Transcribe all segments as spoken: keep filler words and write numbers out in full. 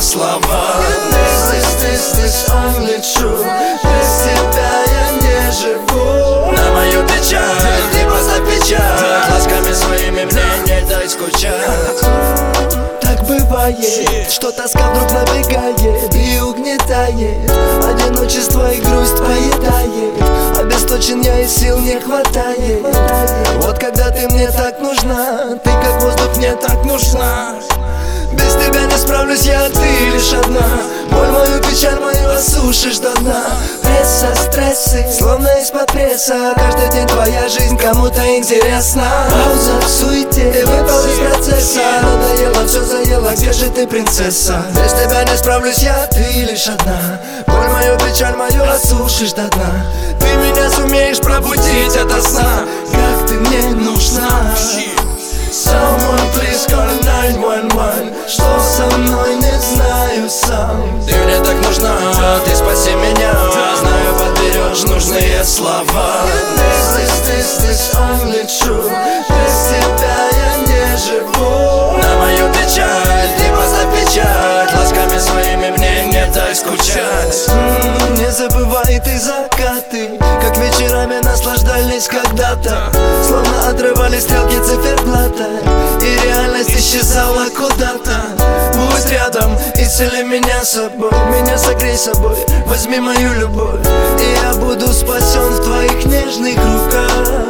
слова. This, this, this only true. Без тебя я не живу. На мою печаль ты просто печаль. Ласками своими мне не дай скучать. Так бывает, что тоска вдруг набегает и угнетает. Одиночество и грусть поедает. Обесточен я и сил не хватает. Вот когда ты мне так нужна, ты как воздух мне так нужна. Без тебя не справлюсь я, ты лишь одна. Боль мою, печаль мою осушишь до дна. Пресса, стрессы, словно из-под пресса. Каждый день твоя жизнь кому-то интересна. Пауза в суете, ты выпал из процесса. Надоело, все заело, где же ты, принцесса? Без тебя не справлюсь я, ты лишь одна. Боль мою, печаль мою осушишь до дна. Ты меня сумеешь пробудить ото сна. Как ты мне нужна. Someone please call nine one one. Что со мной, не знаю сам. Ты мне так нужна, ты спаси меня. Знаю, подберешь нужные слова. This, this, this, this only true. Без тебя я не живу. На мою печаль ты просто печаль. Ласками своими мне не дай скучать. М, Не забывай ты закаты, как вечерами наслаждались когда-то. Словно отрывали стрелки циферблата, и реальность исчезала куда-то. Будь рядом, исцели меня собой. Меня согрей собой, возьми мою любовь, и я буду спасен в твоих нежных руках.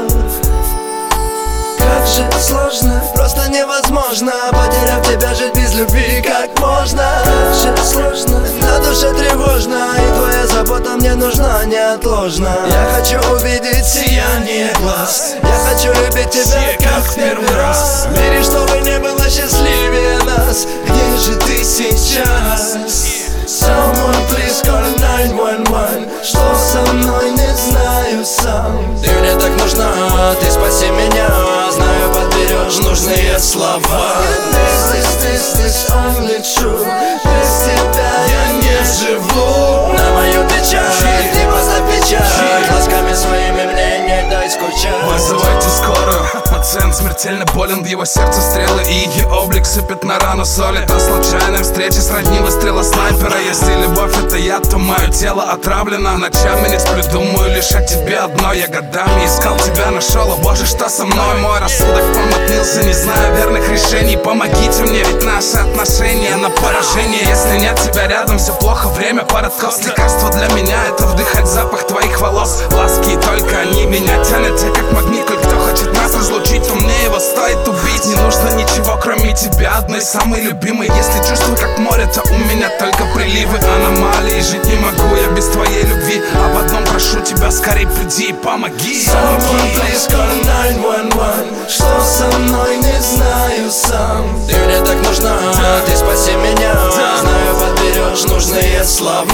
Как же сложно, просто невозможно, потеряв тебя, жить без любви как можно. Как же сложно, на душе тревожно, и твоя забота мне нужна неотложно. Я хочу увидеть сияние глаз, я хочу любить тебя как в первый раз. В мире, чтобы не было счастливее нас. Где же ты сейчас? Someone please call nine one one. Что со мной, не знаю сам. Ты мне так нужна, ты спаси меня. Знаю, подберешь нужные слова. This, this, this, this only true. Без тебя я не живу. На мою печаль ты просто печаль. Ласками своими мне не дай скучать. Вызывайте скорую. Пациент смертельно болен, в его сердце стрелы, и ее облик сыпет на рану соль. Это случайная встреча, сродни выстрела снайпера. Если любовь это я, то мое тело отравлено. Ночами не сплю, думаю лишь о тебе одной. Я годами искал тебя, нашел, о боже, что со мной? Мой рассудок помутнился, не знаю верных решений. Помогите мне, ведь наши отношения на поражение. Если нет тебя рядом, все плохо, время под откос. Лекарство для меня — это вдыхать запах твоих волос. Ласки, и только они меня тянут, те как магнит. Коль кто хочет нас разлучить, то мне его стоит убить. Не нужно ничего, кроме тебя, одной самой любимой. Если чувства как море, то у меня только приливы, аномалии. Жить не могу я без твоей любви. Об одном прошу тебя, скорей приди и помоги. Someone please call nine one one. Что со мной, не знаю сам. Ты мне так нужна, ты спаси меня. Знаю, подберешь нужные слова.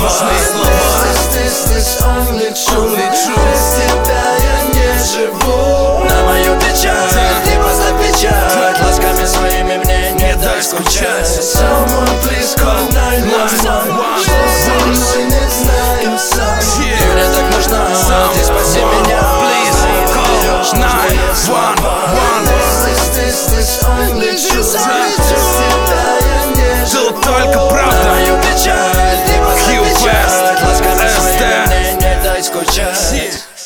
This, this, this only true. Без тебя я не живу. На мою печаль ты просто печаль. Ласками своими мне не дай скучать. Someone please call nine one one. Что со мной, не знаю сам. Ты мне так нужна, ты спаси меня. Подберешь нужные слова. This, this, this only true. Без тебя я не живу. Тут только правда. На мою печаль ты просто Q-Fest, печаль. Ласками эс дэ. своими мне не дай скучать.